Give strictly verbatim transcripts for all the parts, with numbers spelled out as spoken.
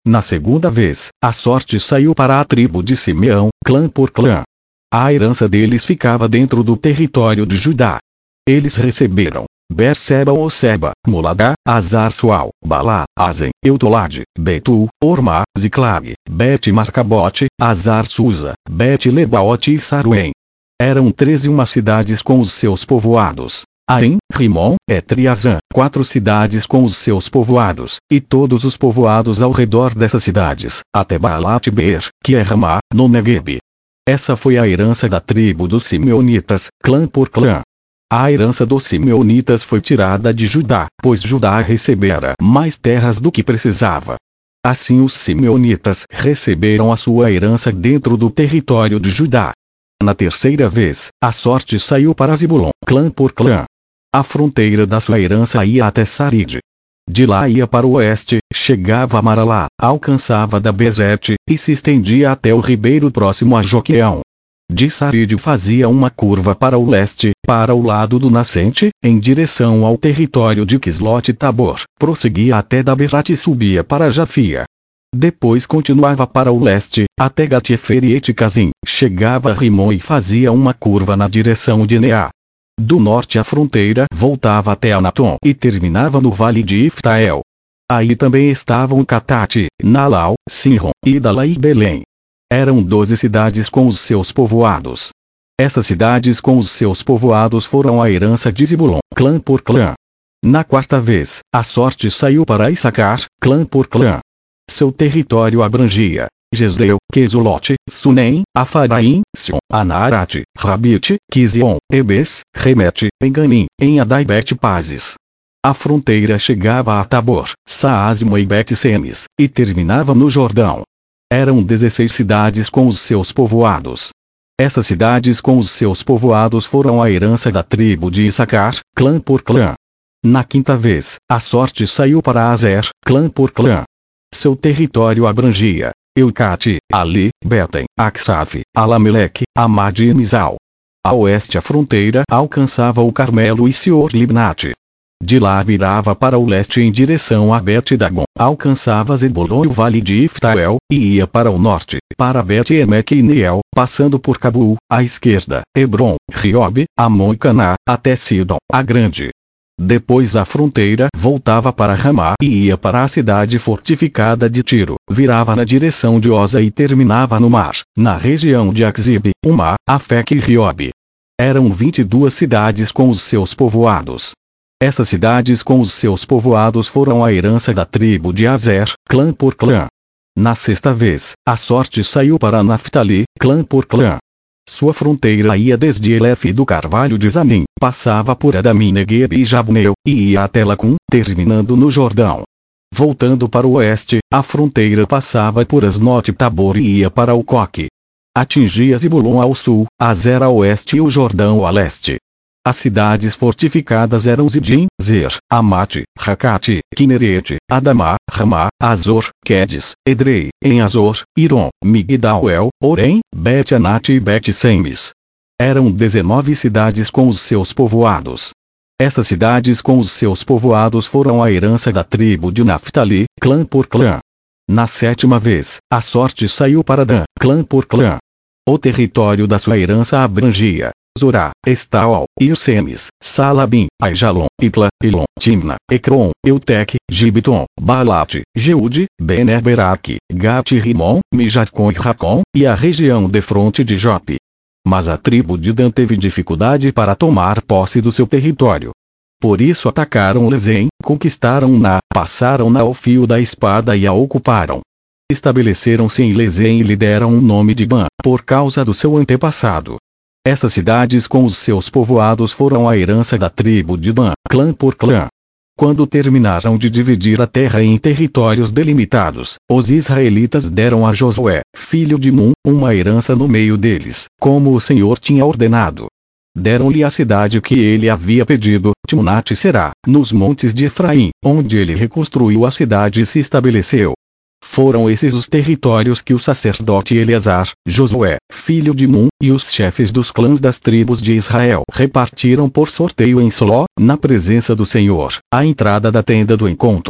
Na segunda vez, a sorte saiu para a tribo de Simeão, clã por clã. A herança deles ficava dentro do território de Judá. Eles receberam Berseba ou Seba, Moladá, Azar-Sual, Balá, Azen, Eutolade, Betul, Ormá, Ziclag, Bet-Marcabote, Azar-Susa, Bet-Lebaote e Saruém. Eram treze uma cidades com os seus povoados. Aim, Rimon, Etriazã, quatro cidades com os seus povoados, e todos os povoados ao redor dessas cidades, até Baalat-Beer, que é Ramá, no Negueb. Essa foi a herança da tribo dos Simeonitas, clã por clã. A herança dos Simeonitas foi tirada de Judá, pois Judá recebera mais terras do que precisava. Assim os Simeonitas receberam a sua herança dentro do território de Judá. Na terceira vez, a sorte saiu para Zebulon, clã por clã. A fronteira da sua herança ia até Saride. De lá ia para o oeste, chegava a Maralá, alcançava da Bezete, e se estendia até o ribeiro próximo a Joqueão. De Saride fazia uma curva para o leste, para o lado do nascente, em direção ao território de Quislote-Tabor, prosseguia até Daberat e subia para Jafia. Depois continuava para o leste, até Gat-Hefer e Et-Cazim, chegava a Rimon e fazia uma curva na direção de Neá. Do norte a fronteira voltava até Anatom e terminava no vale de Iftael. Aí também estavam Catate, Nalau, Sinron, Idala e Belém. Eram doze cidades com os seus povoados. Essas cidades com os seus povoados foram a herança de Zebulon, clã por clã. Na quarta vez, a sorte saiu para Issacar, clã por clã. Seu território abrangia Jezreel, Quesulote, Sunem, Afaraim, Sion, Anarate, Rabite, Quizion, Ebes, Remete, Enganim, em Adaibete-Pazes. A fronteira chegava a Tabor, Saasmo e Bet-Semes, e terminava no Jordão. Eram dezesseis cidades com os seus povoados. Essas cidades com os seus povoados foram a herança da tribo de Issacar, clã por clã. Na quinta vez, a sorte saiu para Azer, clã por clã. Seu território abrangia Eucate, Ali, Beten, Aksaf, Alameleque, Amad e Misal. A oeste a fronteira alcançava o Carmelo e Sior-Libnate. De lá virava para o leste em direção a Bet-Dagon, alcançava Zebulon e o vale de Iftael, e ia para o norte, para Bet-Emeque e Neiel, passando por Cabul, à esquerda, Hebron, Riobe, Amon e Caná, até Sidom, a grande. Depois a fronteira voltava para Ramá e ia para a cidade fortificada de Tiro, virava na direção de Oza e terminava no mar, na região de Aksib, Umá, Afec e Riobe. Eram vinte e duas cidades com os seus povoados. Essas cidades com os seus povoados foram a herança da tribo de Azer, clã por clã. Na sexta vez, a sorte saiu para Naftali, clã por clã. Sua fronteira ia desde Elef do Carvalho de Zanim, passava por Adamim, Negueb e Jabneu, e ia até Lacum, terminando no Jordão. Voltando para o oeste, a fronteira passava por Asnote-Tabor e ia para o Coque. Atingia Zebulon ao sul, Azer a oeste e o Jordão a leste. As cidades fortificadas eram Zidim, Zer, Amate, Racate, Kinerete, Adamá, Ramá, Azor, Quedes, Edrei, em Azor, Iron, Migdal-El, Orem, Bet-Anate e Bet-Semes. Eram dezenove cidades com os seus povoados. Essas cidades com os seus povoados foram a herança da tribo de Naftali, clã por clã. Na sétima vez, a sorte saiu para Dan, clã por clã. O território da sua herança abrangia Zorá, Estaol, Irsemes, Salabim, Aijalon, Ipla, Ilon, Timna, Ecrom, Eutec, Gibeton, Baalat, Jeude, Bener-Beraque, Gat-Rimon, Mijatcon e Racon, e a região defronte de Jope. Mas a tribo de Dan teve dificuldade para tomar posse do seu território. Por isso atacaram Lezem, conquistaram-na, passaram-na ao fio da espada e a ocuparam. Estabeleceram-se em Lezem e lhe deram o nome de Ban, por causa do seu antepassado. Essas cidades com os seus povoados foram a herança da tribo de Dan, clã por clã. Quando terminaram de dividir a terra em territórios delimitados, os israelitas deram a Josué, filho de Nun, uma herança no meio deles, como o Senhor tinha ordenado. Deram-lhe a cidade que ele havia pedido, Timnat-Será, nos montes de Efraim, onde ele reconstruiu a cidade e se estabeleceu. Foram esses os territórios que o sacerdote Eleazar, Josué, filho de Nun, e os chefes dos clãs das tribos de Israel repartiram por sorteio em Siló, na presença do Senhor, à entrada da tenda do encontro.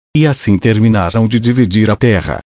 E assim terminaram de dividir a terra.